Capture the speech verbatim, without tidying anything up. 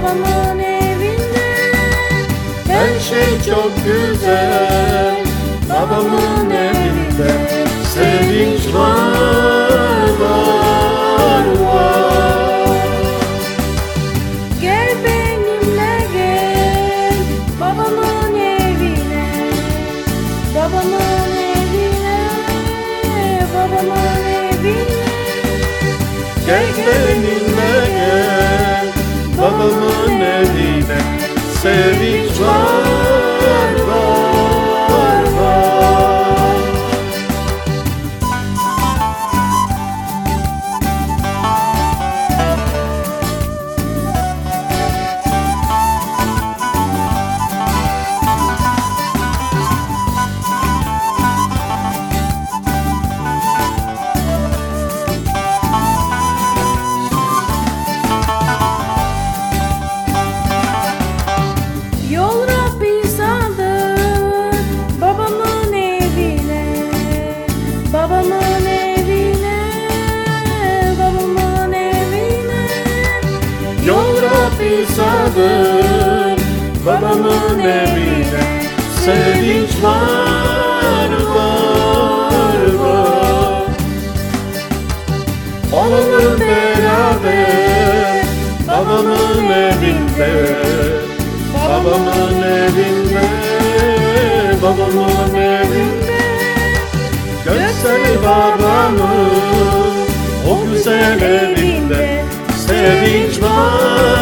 babamın evinde. Her şey çok güzel babamın evinde. Sevinç var, var, var. Gel benimle gel babamın evine, babamın evine, babamın evine. Gel benimle gel babamın evine. Sevinç var, var, var. Yol Rabbi sağdır babamın evine, babamın evine, babamın evine. Yol Rabbi sağdır babamın evine. Sevinç var, var, var. Olalım beraber babamın evinde, babamın evinde, babamın evinde. Görsel babamın o güzel evinde. Sevinç var,